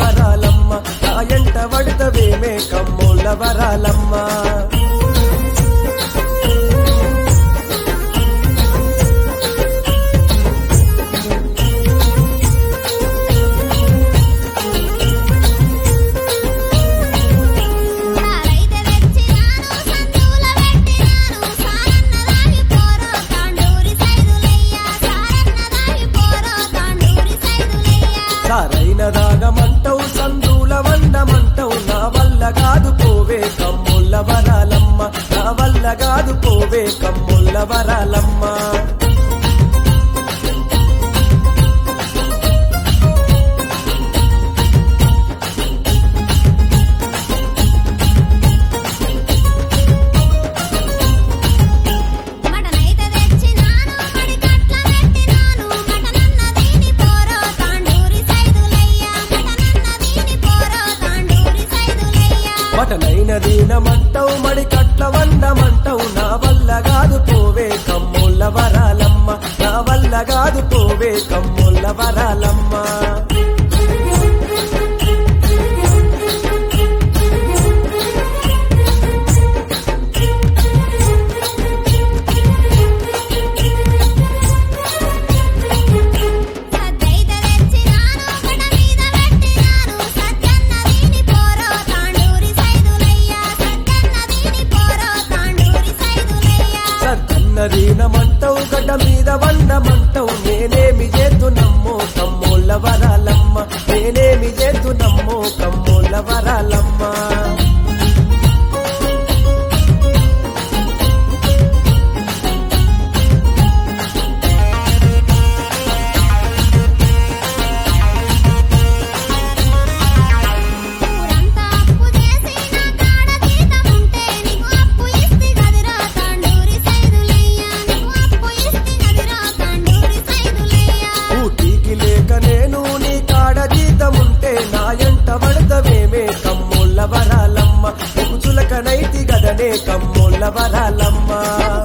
వరాలమ్మ నా ఎంట వడతవేమే కమ్ముల వరాలమ్మ సారైన దాగమంటవు సందుల వండమంటవు నా వల్ల కాదు పోవే కమ్ముల వరాలమ్మ నా వల్ల కాదు పోవే కమ్ముల వరాలమ్మ మటనైన దీనమంటవు మడి కట్ల వండమంటవు నా వల్ల కాదు పోవే కమ్ముల వరాలమ్మ నా వల్ల కాదు పోవే కమ్ముల వరాలమ్మ దీనమంటవు గడ్డ మీద వండమంటవు నేనేమి చేతునమ్మో కమ్ముల వరాలమ్మ నేనేమి చేతునమ్మో కమ్ముల వరాలమ్మ వరాలమ్మ చులకనైతి గదనే కమ్ముల వరాలమ్మ